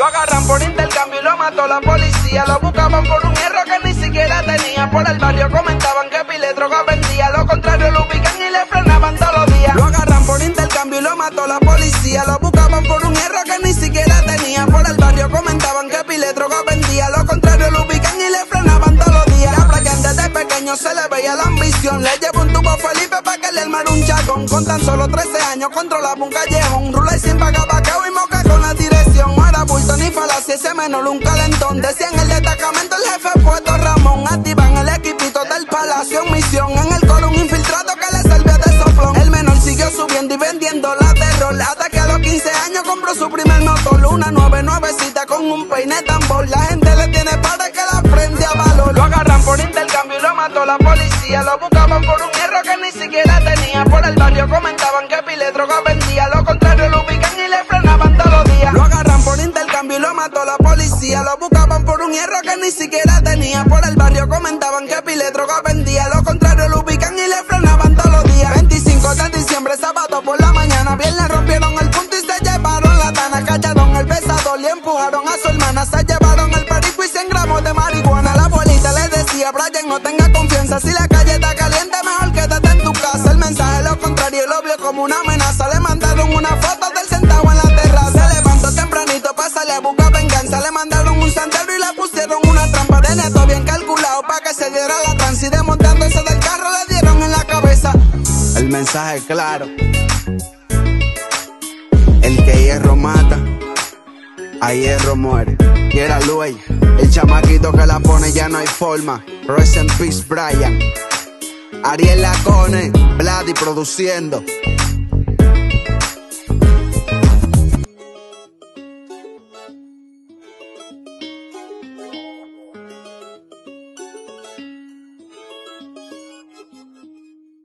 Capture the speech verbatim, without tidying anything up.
Lo agarran por intercambio y lo mató la policía. Lo buscaban por un hierro que ni siquiera tenía. Por el barrio comentaban que pile droga vendía. Lo contrario lo ubican y le frenaban todos los días. Lo agarran por intercambio y lo mató la policía. Lo buscaban por un hierro que ni siquiera tenía. Por el barrio comentaban que pile droga vendía. Lo contrario lo ubican y le frenaban todos los días. La playa desde pequeño se le veía la ambición. Le llevó un tubo Felipe pa' que le armara un chacón. Con tan solo trece años controlaba un callejón. Rula y sin pagar vaqueo y moca con la dirección. No era bulto ni falacia, ese menor un calentón. Decía en el destacamento el jefe puesto Ramón. Activan el equipito del palacio en misión. En el coro un infiltrado que le servía de soplón. El menor siguió subiendo y vendiendo la terror. Hasta que a los quince años compró su primer motor. Una nueve nuevecita con un peine tambor. La gente le tiene para que la prende a valor. Lo agarran por intercambio y lo mató la policía. Lo buscaban por un hierro que ni siquiera tenía. Por el barrio comentaban que pile droga vendía. Lo contrario lo ubican y le frenaban todos los días. Lo agarran por intercambio y lo mató la policía. Lo buscaban por un hierro que ni siquiera tenía. Por el barrio comentaban que pile droga vendía. Lo contrario lo ubican y le frenaban todos los días. veinticinco de diciembre, sábado por la mañana. Viernes rompieron el punto y se llevaron la tana. Callaron el besador y empujaron a su hermana. Se llevaron el perico y cien gramos de marihuana. La abuelita le decía, Brian, no tenga confianza. Si la calle está caliente, mejor quédate en tu casa. El mensaje lo contrario lo vio como una amenaza. Le mandaron una foto del sentado en la terraza. Se levantó tempranito para salir a buscar venganza. Le mandaron un sendero y le pusieron una trampa de neto bien calculado para que se diera la trance. Y desmontándose del carro le dieron en la cabeza. El mensaje claro: el que hierro mata, a hierro muere. Y era Luey, el chamaquito que la pone ya no hay forma. Rest in peace Brian. Ariel Lacone, Vladi produciendo.